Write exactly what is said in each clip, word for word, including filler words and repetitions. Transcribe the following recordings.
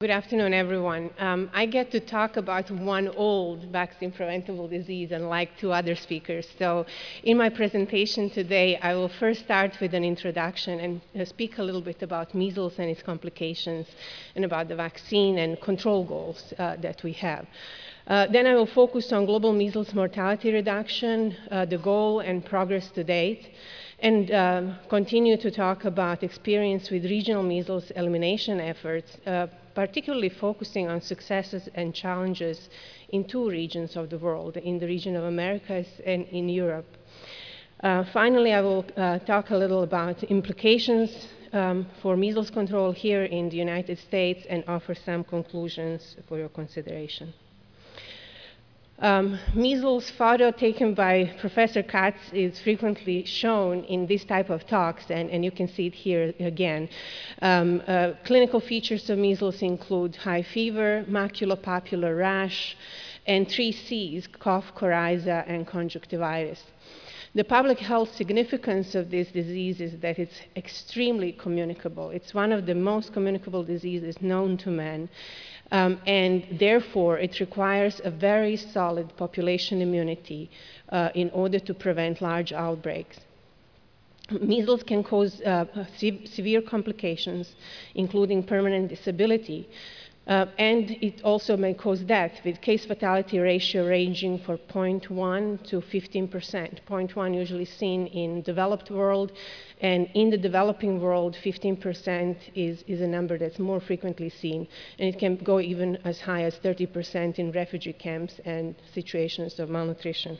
Good afternoon, everyone. Um, I get to talk about one old vaccine-preventable disease, unlike two other speakers. So in my presentation today, I will first start with an introduction and uh, speak a little bit about measles and its complications, and about the vaccine and control goals uh, that we have. Uh, then I will focus on global measles mortality reduction, uh, the goal and progress to date, and uh, continue to talk about experience with regional measles elimination efforts, uh, particularly focusing on successes and challenges in two regions of the world, in the region of Americas and in Europe. Uh, finally, I will uh, talk a little about implications um, for measles control here in the United States and offer some conclusions for your consideration. Um, measles photo taken by Professor Katz is frequently shown in this type of talks, and, and you can see it here again. Um, uh, clinical features of measles include high fever, maculopapular rash, and three C's, cough, coryza, and conjunctivitis. The public health significance of this disease is that it's extremely communicable. It's one of the most communicable diseases known to man. Um, and therefore, it requires a very solid population immunity uh, in order to prevent large outbreaks. Measles can cause uh, se severe complications, including permanent disability, uh, and it also may cause death, with case fatality ratio ranging from zero point one to fifteen percent. zero point one usually seen in developed world, and in the developing world, fifteen percent is, is a number that's more frequently seen, and it can go even as high as thirty percent in refugee camps and situations of malnutrition.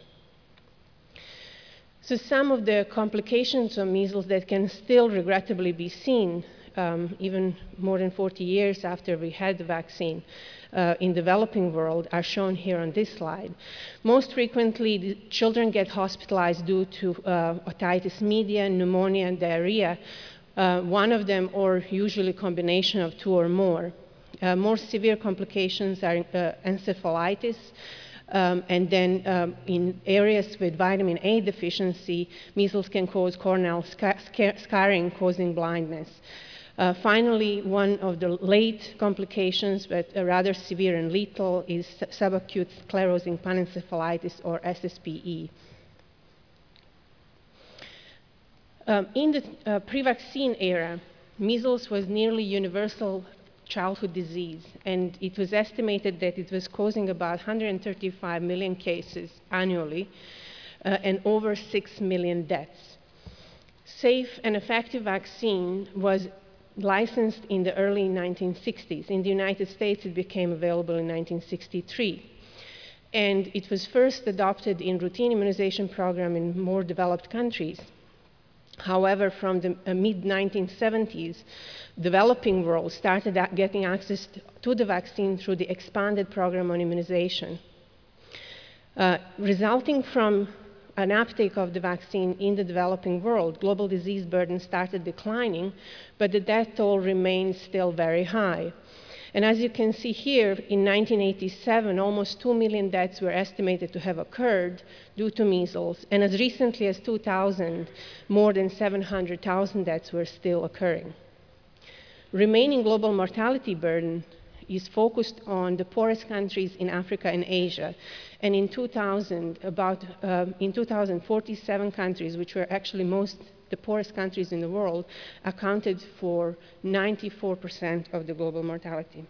So some of the complications of measles that can still regrettably be seen um, even more than forty years after we had the vaccine uh, in developing world are shown here on this slide. Most frequently, the children get hospitalized due to uh, otitis media, pneumonia, and diarrhea, uh, one of them or usually combination of two or more. Uh, more severe complications are uh, encephalitis, Um, and then um, in areas with vitamin A deficiency, measles can cause corneal scar scarring, causing blindness. Uh, finally, one of the late complications, but uh, rather severe and lethal, is subacute sclerosing panencephalitis, or S S P E. Um, in the uh, pre-vaccine era, measles was nearly universal childhood disease, and it was estimated that it was causing about one hundred thirty-five million cases annually uh, and over six million deaths. Safe and effective vaccine was licensed in the early nineteen sixties. In the United States, it became available in nineteen sixty-three. And it was first adopted in routine immunization program in more developed countries. However, from the uh, mid nineteen seventies, developing world started getting access to the vaccine through the expanded program on immunization. Uh, resulting from an uptake of the vaccine in the developing world, global disease burden started declining, but the death toll remains still very high. And as you can see here, in nineteen eighty-seven, almost two million deaths were estimated to have occurred due to measles, and as recently as two thousand, more than seven hundred thousand deaths were still occurring. Remaining global mortality burden is focused on the poorest countries in Africa and Asia, and in two thousand, about um, in two thousand, forty-seven countries, which were actually most the poorest countries in the world, accounted for ninety-four percent of the global mortality.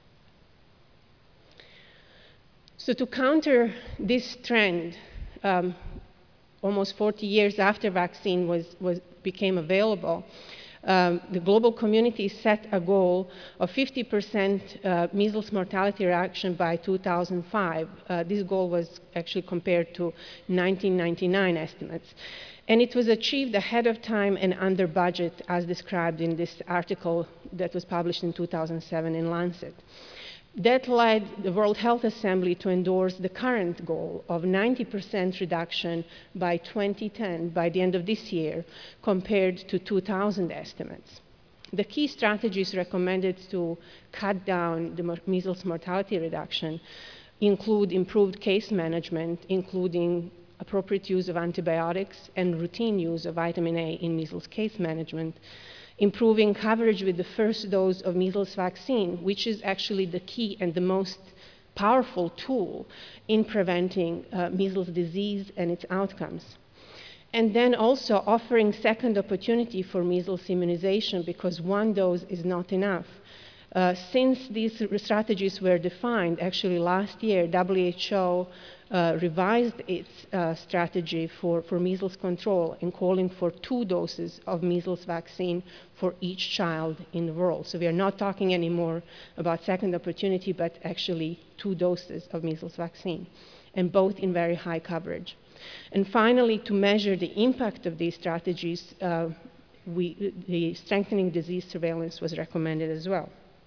So to counter this trend, um, almost forty years after vaccine was, was, became available, um, the global community set a goal of fifty percent uh, measles mortality reduction by two thousand five. Uh, this goal was actually compared to nineteen ninety-nine estimates. And it was achieved ahead of time and under budget, as described in this article that was published in two thousand seven in Lancet. That led the World Health Assembly to endorse the current goal of ninety percent reduction by twenty ten, by the end of this year, compared to two thousand estimates. The key strategies recommended to cut down the measles mortality reduction include improved case management, including appropriate use of antibiotics and routine use of vitamin A in measles case management, improving coverage with the first dose of measles vaccine, which is actually the key and the most powerful tool in preventing uh, measles disease and its outcomes. And then also offering second opportunity for measles immunization, because one dose is not enough. Uh, since these strategies were defined, actually last year, W H O uh, revised its uh, strategy for, for measles control and calling for two doses of measles vaccine for each child in the world. So we are not talking anymore about second opportunity, but actually two doses of measles vaccine, and both in very high coverage. And finally, to measure the impact of these strategies, uh, we, the strengthening disease surveillance was recommended as well.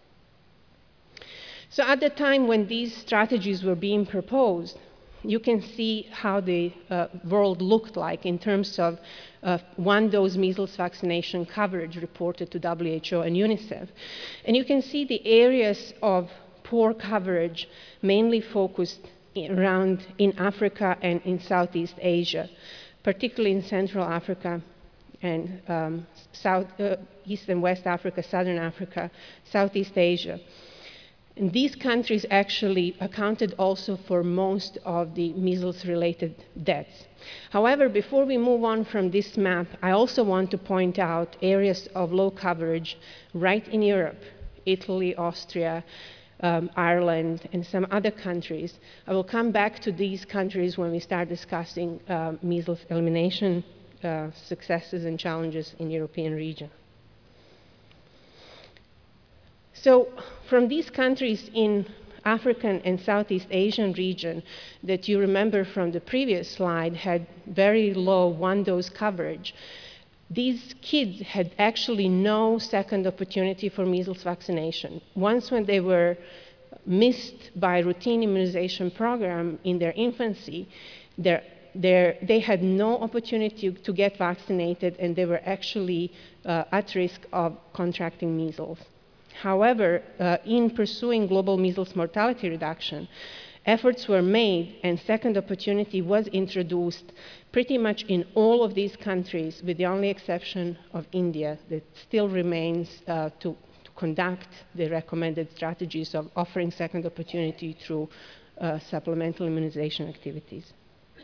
So at the time when these strategies were being proposed, you can see how the uh, world looked like in terms of uh, one-dose measles vaccination coverage reported to W H O and UNICEF. And you can see the areas of poor coverage mainly focused around in Africa and in Southeast Asia, particularly in Central Africa and um, South, uh, East and West Africa, Southern Africa, Southeast Asia. And these countries actually accounted also for most of the measles-related deaths. However, before we move on from this map, I also want to point out areas of low coverage right in Europe, Italy, Austria, um, Ireland, and some other countries. I will come back to these countries when we start discussing uh, measles elimination uh, successes and challenges in the European region. So from these countries in African and Southeast Asian region that you remember from the previous slide had very low one-dose coverage, these kids had actually no second opportunity for measles vaccination. Once when they were missed by routine immunization program in their infancy, their, their, they had no opportunity to get vaccinated, and they were actually uh, at risk of contracting measles. However, uh, in pursuing global measles mortality reduction, efforts were made and second opportunity was introduced pretty much in all of these countries, with the only exception of India that still remains uh, to, to conduct the recommended strategies of offering second opportunity through uh, supplemental immunization activities.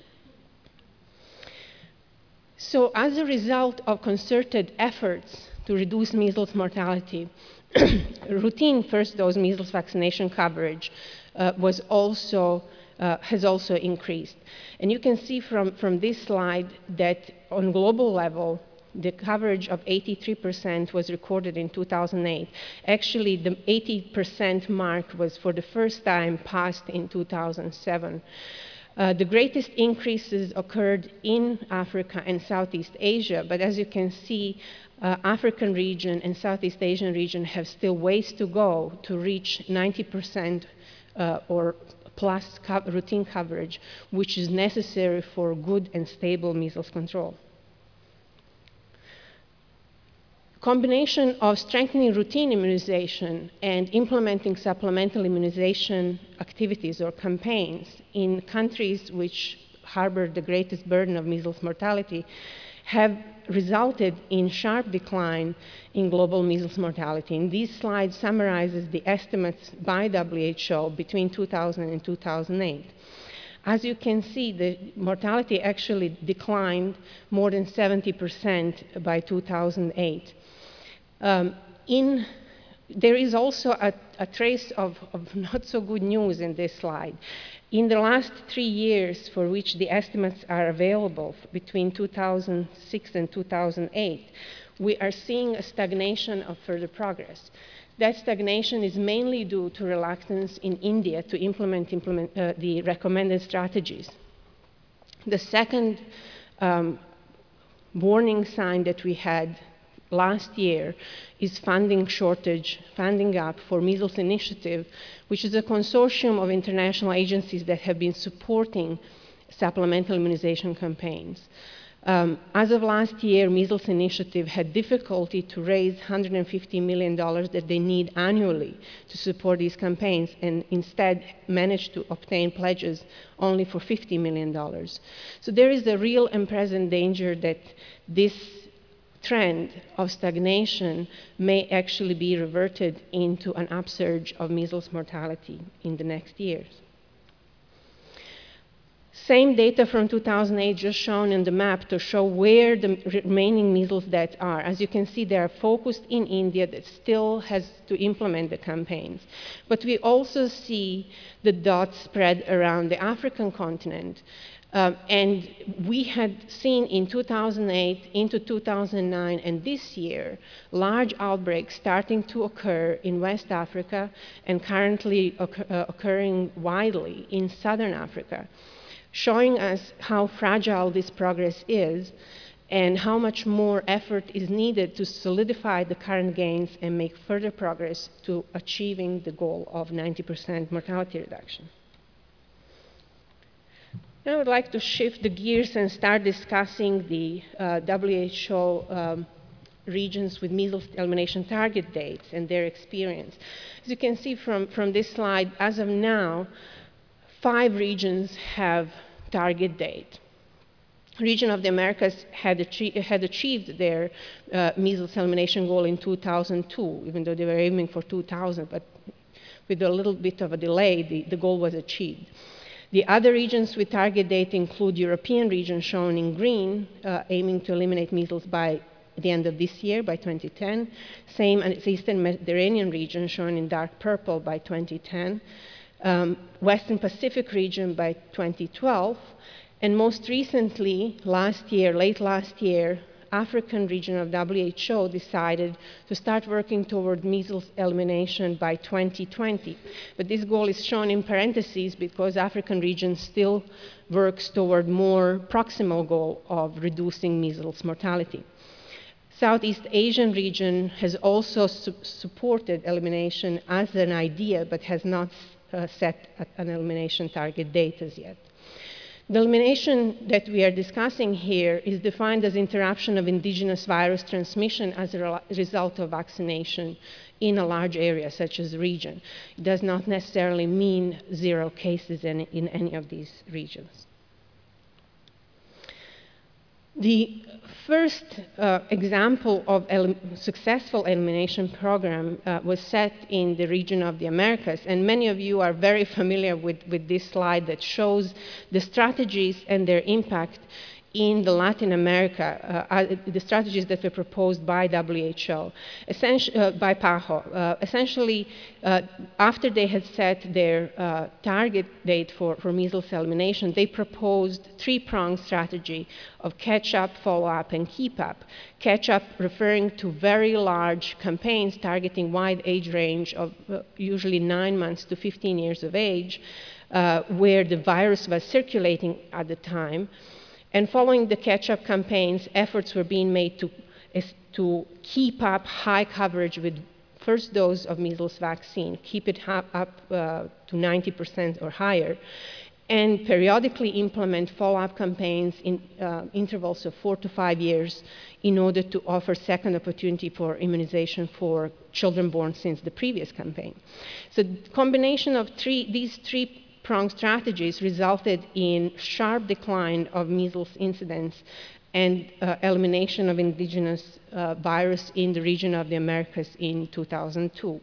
So as a result of concerted efforts to reduce measles mortality, routine first dose measles vaccination coverage uh, was also, uh, has also increased. And you can see from, from this slide that on global level, the coverage of eighty-three percent was recorded in two thousand eight. Actually, the eighty percent mark was for the first time passed in two thousand seven. Uh, the greatest increases occurred in Africa and Southeast Asia, but as you can see, uh, African region and Southeast Asian region have still ways to go to reach ninety percent uh, or plus co routine coverage, which is necessary for good and stable measles control. Combination of strengthening routine immunization and implementing supplemental immunization activities or campaigns in countries which harbor the greatest burden of measles mortality have resulted in sharp decline in global measles mortality. And this slide summarizes the estimates by W H O between two thousand and two thousand eight. As you can see, the mortality actually declined more than seventy percent by two thousand eight. Um, in, there is also a, a trace of, of not so good news in this slide. In the last three years for which the estimates are available, between two thousand six and two thousand eight, we are seeing a stagnation of further progress. That stagnation is mainly due to reluctance in India to implement, implement uh, the recommended strategies. The second um, warning sign that we had last year is funding shortage, funding gap for Measles Initiative, which is a consortium of international agencies that have been supporting supplemental immunization campaigns. Um, as of last year, Measles Initiative had difficulty to raise one hundred fifty million dollars that they need annually to support these campaigns, and instead managed to obtain pledges only for fifty million dollars. So there is a real and present danger that this trend of stagnation may actually be reverted into an upsurge of measles mortality in the next years. Same data from two thousand eight just shown in the map to show where the remaining measles deaths are. As you can see, they are focused in India that still has to implement the campaigns. But we also see the dots spread around the African continent. Um, and we had seen in two thousand eight into two thousand nine and this year, large outbreaks starting to occur in West Africa and currently occur, uh, occurring widely in Southern Africa, showing us how fragile this progress is and how much more effort is needed to solidify the current gains and make further progress to achieving the goal of ninety percent mortality reduction. Now I would like to shift the gears and start discussing the uh, W H O um, regions with measles elimination target dates and their experience. As you can see from, from this slide, as of now, five regions have target date. Region of the Americas had, achieve, had achieved their uh, measles elimination goal in two thousand two, even though they were aiming for two thousand, but with a little bit of a delay, the, the goal was achieved. The other regions with target date include European region shown in green, uh, aiming to eliminate measles by the end of this year, by twenty ten. Same as Eastern Mediterranean region shown in dark purple by twenty ten. Um, Western Pacific region by twenty twelve. And most recently, last year, late last year, African region of W H O decided to start working toward measles elimination by twenty twenty. But this goal is shown in parentheses because African region still works toward more proximal goal of reducing measles mortality. Southeast Asian region has also su supported elimination as an idea, but has not uh, set an elimination target date as yet. The elimination that we are discussing here is defined as interruption of indigenous virus transmission as a re result of vaccination in a large area, such as a region. It does not necessarily mean zero cases in, in any of these regions. The first uh, example of el successful elimination program uh, was set in the region of the Americas, and many of you are very familiar with, with this slide that shows the strategies and their impact in the Latin America, uh, uh, the strategies that were proposed by W H O, uh, by PAHO. Uh, essentially, uh, after they had set their uh, target date for, for measles elimination, they proposed three-pronged strategy of catch-up, follow-up, and keep-up. Catch-up referring to very large campaigns targeting wide age range of uh, usually nine months to fifteen years of age, uh, where the virus was circulating at the time. And following the catch-up campaigns, efforts were being made to, to keep up high coverage with first dose of measles vaccine, keep it up, up uh, to ninety percent or higher, and periodically implement follow-up campaigns in uh, intervals of four to five years in order to offer second opportunity for immunization for children born since the previous campaign. So the combination of three, these three pronged strategies resulted in sharp decline of measles incidence and uh, elimination of indigenous uh, virus in the region of the Americas in two thousand two.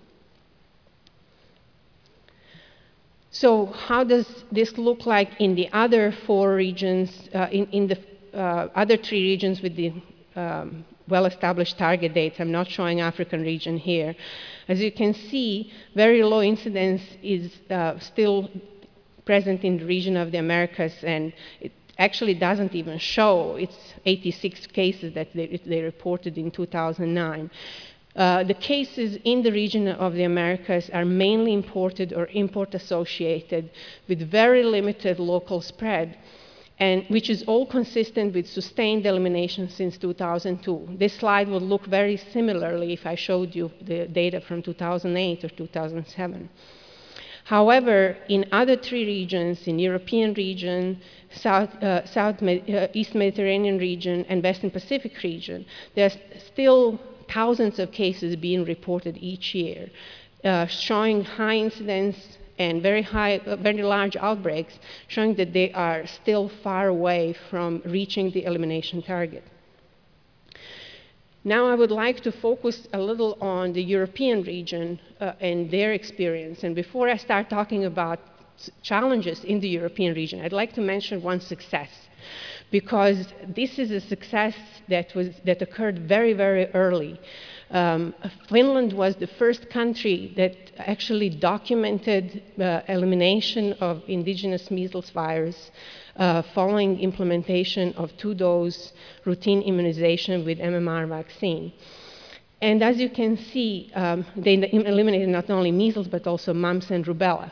So how does this look like in the other four regions, uh, in, in the uh, other three regions with the um, well-established target dates? I'm not showing African region here. As you can see, very low incidence is uh, still present in the region of the Americas, and it actually doesn't even show. It's eighty-six cases that they, they reported in two thousand nine. Uh, the cases in the region of the Americas are mainly imported or import associated with very limited local spread, and which is all consistent with sustained elimination since two thousand two. This slide would look very similarly if I showed you the data from two thousand eight or two thousand seven. However, in other three regions, in European region, South, uh, South uh, East Mediterranean region, and Western Pacific region, there's still thousands of cases being reported each year, uh, showing high incidence and very high, uh, very large outbreaks, showing that they are still far away from reaching the elimination target. Now I would like to focus a little on the European region uh, and their experience. And before I start talking about challenges in the European region, I'd like to mention one success, because this is a success that, was, that occurred very, very early. Um, Finland was the first country that actually documented uh, elimination of indigenous measles virus uh, following implementation of two-dose routine immunization with M M R vaccine. And as you can see, um, they eliminated not only measles, but also mumps and rubella.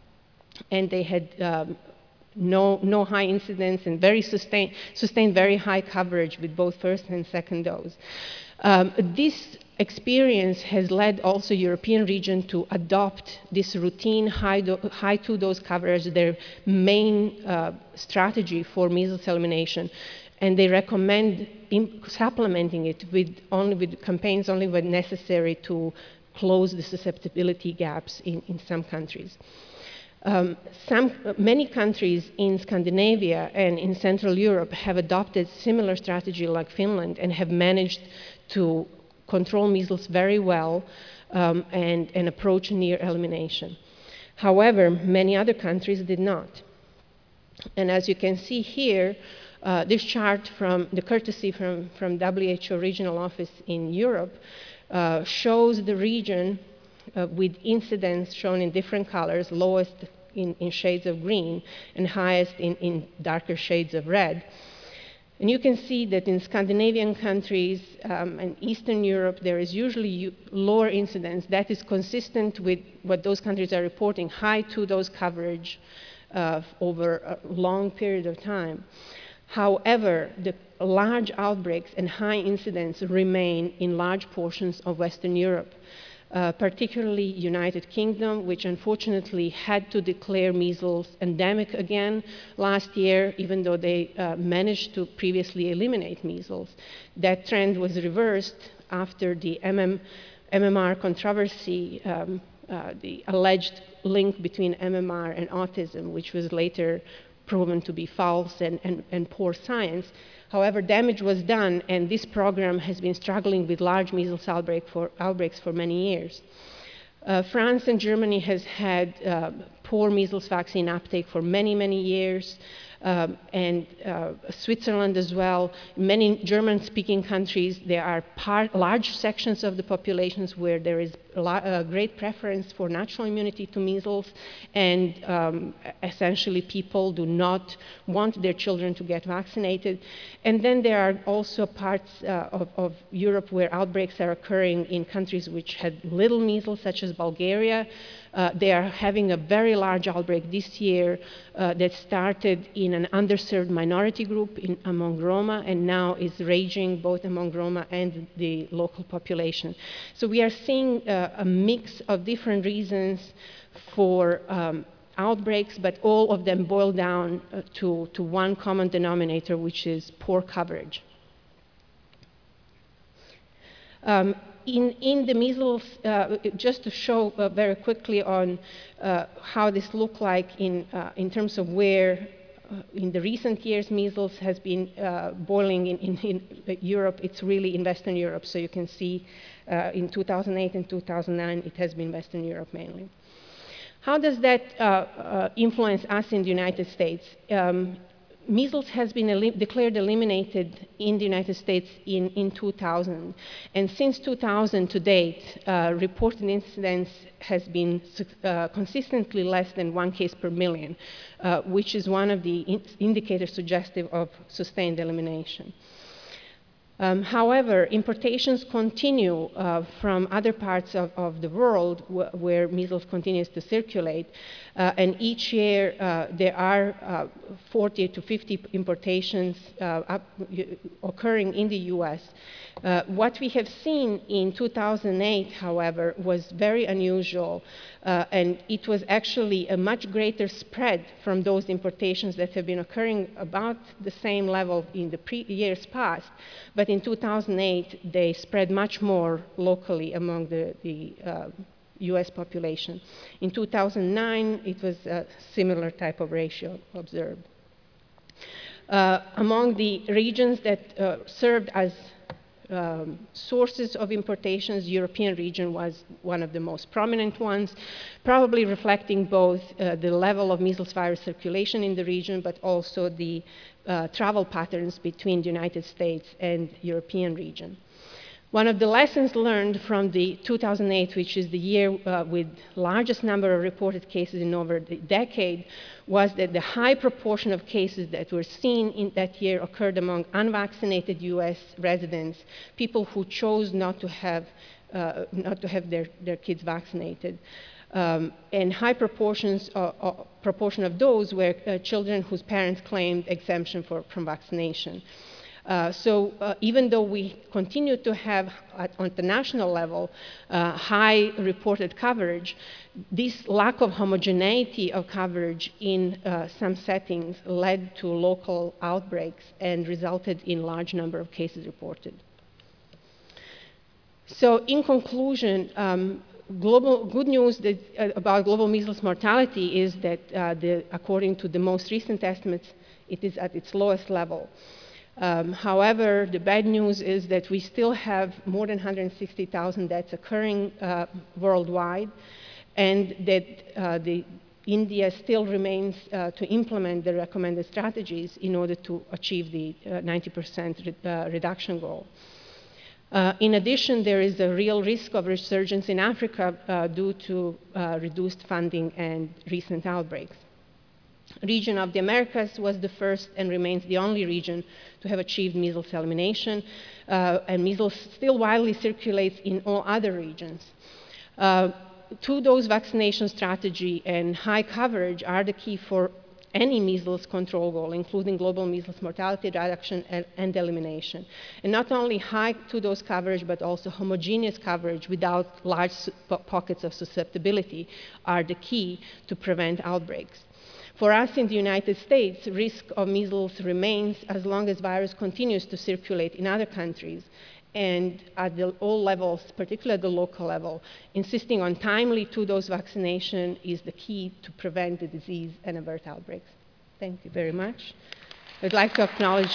And they had um, no, no high incidence and very sustained, sustained very high coverage with both first and second dose. Um, this experience has led also European region to adopt this routine high, high two-dose coverage, their main uh, strategy for measles elimination. And they recommend supplementing it with only with campaigns only when necessary to close the susceptibility gaps in, in some countries. Um, some, many countries in Scandinavia and in Central Europe have adopted similar strategy like Finland and have managed to control measles very well um, and, and approach near elimination. However, many other countries did not. And as you can see here, uh, this chart from the courtesy from, from W H O regional office in Europe uh, shows the region uh, with incidence shown in different colors, lowest in, in shades of green and highest in, in darker shades of red. And you can see that in Scandinavian countries um, and Eastern Europe, there is usually lower incidence. That is consistent with what those countries are reporting, high two-dose coverage uh, over a long period of time. However, the large outbreaks and high incidence remain in large portions of Western Europe. Uh, particularly United Kingdom, which unfortunately had to declare measles endemic again last year, even though they uh, managed to previously eliminate measles. That trend was reversed after the M M R controversy, um, uh, the alleged link between M M R and autism, which was later proven to be false and, and, and poor science. However, damage was done, and this program has been struggling with large measles outbreak for, outbreaks for many years. Uh, France and Germany has had uh, poor measles vaccine uptake for many, many years, um, and uh, Switzerland as well. In many German-speaking countries, there are part, large sections of the populations where there is a, lot, a great preference for natural immunity to measles, and um, essentially people do not want their children to get vaccinated. And then there are also parts uh, of, of Europe where outbreaks are occurring in countries which had little measles, such as Bulgaria. Uh, they are having a very large outbreak this year uh, that started in an underserved minority group in, among Roma, and now is raging both among Roma and the local population. So we are seeing uh, a mix of different reasons for um, outbreaks, but all of them boil down uh, to, to one common denominator, which is poor coverage. Um, In, in the measles, uh, just to show uh, very quickly on uh, how this looked like in, uh, in terms of where uh, in the recent years measles has been uh, boiling in, in, in Europe, it's really in Western Europe. So you can see uh, in two thousand eight and two thousand nine, it has been Western Europe mainly. How does that uh, uh, influence us in the United States? Um, Measles has been elim declared eliminated in the United States in, in two thousand. And since two thousand to date, uh, reported incidence has been uh, consistently less than one case per million, uh, which is one of the in indicators suggestive of sustained elimination. Um, however, importations continue uh, from other parts of, of the world wh where measles continues to circulate. Uh, and each year uh, there are uh, forty to fifty importations uh, up, occurring in the U S. Uh, what we have seen in two thousand eight, however, was very unusual. Uh, and it was actually a much greater spread from those importations that have been occurring about the same level in the pre years past. But in two thousand eight, they spread much more locally among the, the uh, U S population. In two thousand nine, it was a similar type of ratio observed. Uh, among the regions that uh, served as um, sources of importations, European region was one of the most prominent ones, probably reflecting both uh, the level of measles virus circulation in the region, but also the uh, travel patterns between the United States and European region. One of the lessons learned from the two thousand eight, which is the year uh, with largest number of reported cases in over a decade, was that the high proportion of cases that were seen in that year occurred among unvaccinated U S residents, people who chose not to have, uh, not to have their, their kids vaccinated. Um, and high proportions uh, uh, proportion of those were uh, children whose parents claimed exemption for, from vaccination. Uh, so uh, even though we continue to have, at, on the national level, uh, high reported coverage, this lack of homogeneity of coverage in uh, some settings led to local outbreaks and resulted in large number of cases reported. So in conclusion, um, global, good news that, uh, about global measles mortality is that uh, the, according to the most recent estimates, it is at its lowest level. Um, however, the bad news is that we still have more than one hundred sixty thousand deaths occurring uh, worldwide, and that uh, the India still remains uh, to implement the recommended strategies in order to achieve the uh, ninety percent re uh, reduction goal. Uh, in addition, there is a real risk of resurgence in Africa uh, due to uh, reduced funding and recent outbreaks. Region of the Americas was the first and remains the only region to have achieved measles elimination, uh, and measles still widely circulates in all other regions. Uh, two-dose vaccination strategy and high coverage are the key for any measles control goal, including global measles mortality reduction and, and elimination. And not only high two-dose coverage, but also homogeneous coverage without large pockets of susceptibility are the key to prevent outbreaks. For us in the United States, risk of measles remains as long as virus continues to circulate in other countries, and at the, all levels, particularly at the local level, insisting on timely two-dose vaccination is the key to prevent the disease and avert outbreaks. Thank you very much. I'd like to acknowledge.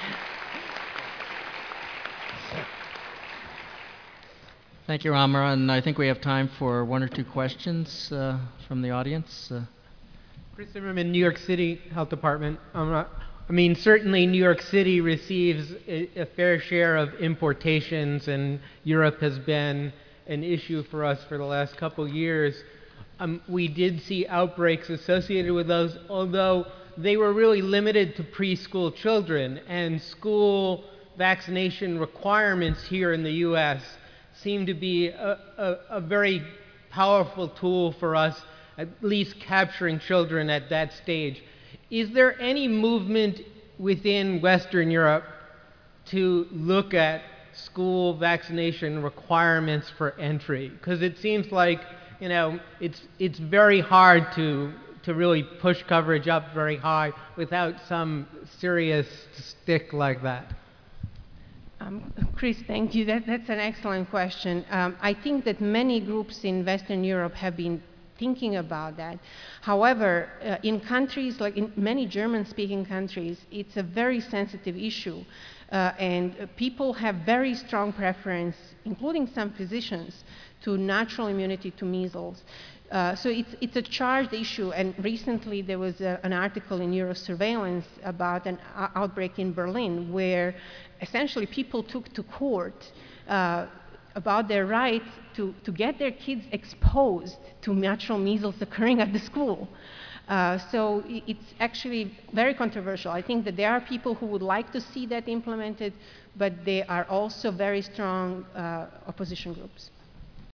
Thank you, Amara, and I think we have time for one or two questions uh, from the audience. Uh, Chris Zimmerman, New York City Health Department. Um, I mean, certainly New York City receives a, a fair share of importations, and Europe has been an issue for us for the last couple years. Um, we did see outbreaks associated with those, although they were really limited to preschool children, and school vaccination requirements here in the U S seem to be a, a, a very powerful tool for us, at least capturing children at that stage. Is there any movement within Western Europe to look at school vaccination requirements for entry? Because it seems like, you know, it's, it's very hard to, to really push coverage up very high without some serious stick like that. Um, Chris, thank you. That, that's an excellent question. Um, I think that many groups in Western Europe have been thinking about that. However, uh, in countries like in many German-speaking countries, it's a very sensitive issue, uh, and uh, people have very strong preference, including some physicians, to natural immunity to measles. Uh, so it's, it's a charged issue, and recently there was a, an article in Eurosurveillance about an outbreak in Berlin where essentially people took to court uh, about their right to, to get their kids exposed to natural measles occurring at the school. Uh, so it's actually very controversial. I think that there are people who would like to see that implemented, but there are also very strong uh, opposition groups.